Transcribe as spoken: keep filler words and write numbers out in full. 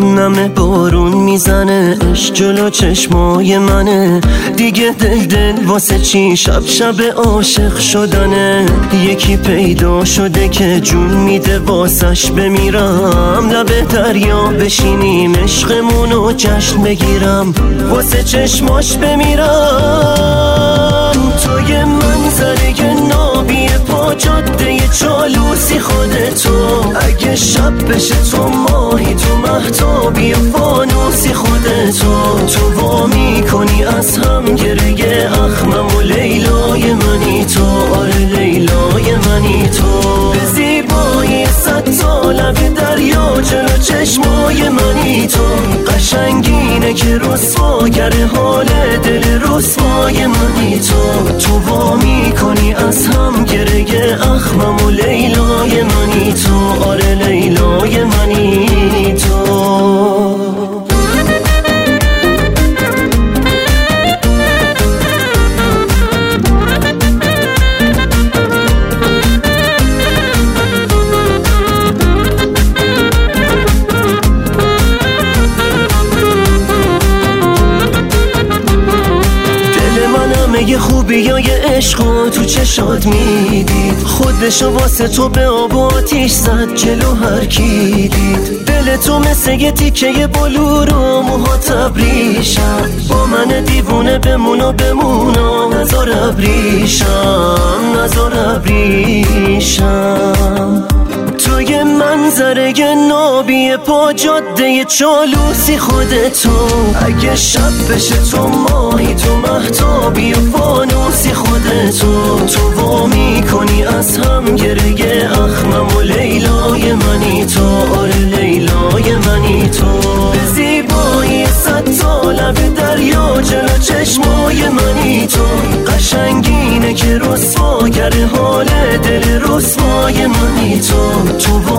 نم بارون میزنه، عشق جلو چشمای منه. دیگه دل دل واسه چی شب شب عاشق شدنه. یکی پیدا شده که جون میده واسش بمیرم. لب دریا بشینیم عشقمونو جشن بگیرم، واسه چشماش بمیرم. تو یه منظره نابی پا جاده چالوسی خودتو. اگه شب بشه تو ماهی، تو مهتابی فانوسی خودتو. تو وا میکنی از هم گره اخمم و لیلای منی تو. آره لیلای منی تو. به زیبایی صد تا لب دریا جلو چشمای منی تو. قشنگینه که رسواگر حال دل رسوای منی تو. تو وا میکنی از هم گره اخمم و لیلای منی تو. آره لیلای منی تو. یه خوبیای عشقو تو چشات میدید. خودشو واسه تو به آب و آتیش زد جلو هر کی دید. دل تو مثل یه تیکه بلور و موها تبریشم. با من دیوونه بمون و بمون و نزار ابریشم، نزار ابریشم. تو یه منظره نابی پا جاده چالوسی خودتو. اگه شب بشه تو ماهی، تو مهتابی و فانوسی خودتو. تو وا میکنی از هم گره اخمم و لیلای منی تو. آره لیلای منی تو. به زیبایی صد تا لب دریا جلو چشمای منی تو. قشنگینه که رسواگر حال دل رسوای منی تو. تو